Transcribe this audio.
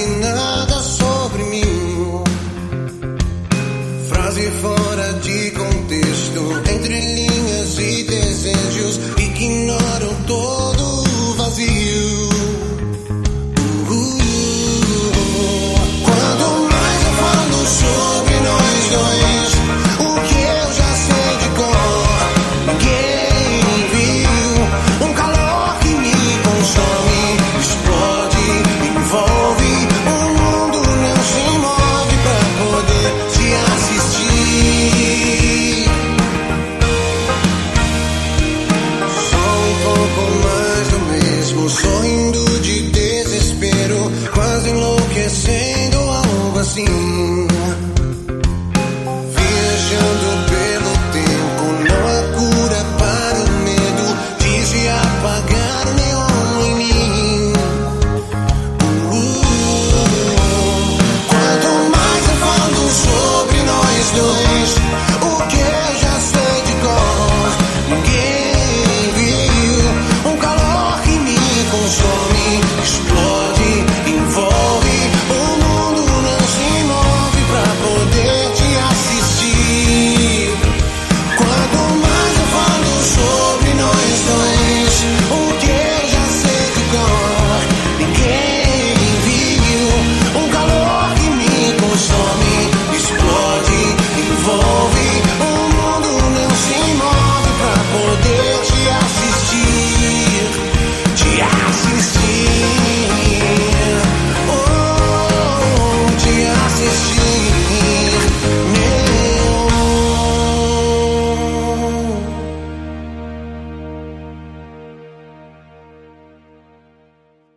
sabe nada sobre mim. Frase fora de contexto, entre linhas e desejos, ignoram todo o vazio. Quanto mais eu falo sobre nós dois, o que eu já sei de cor, ninguém viu. Um calor que me consome, explode, envolve. O mundo não se move pra poder te assistir. Só um pouco mais do mesmo, sorrindo de desespero, quase enlouquecendo, algo assim. Viajando pelo tempo, não há cura para o medo de se apagar o neon em mim. Quanto mais eu falo sobre nós dois, o que eu já sei de cor, ninguém viu. Um calor que me consome, explode.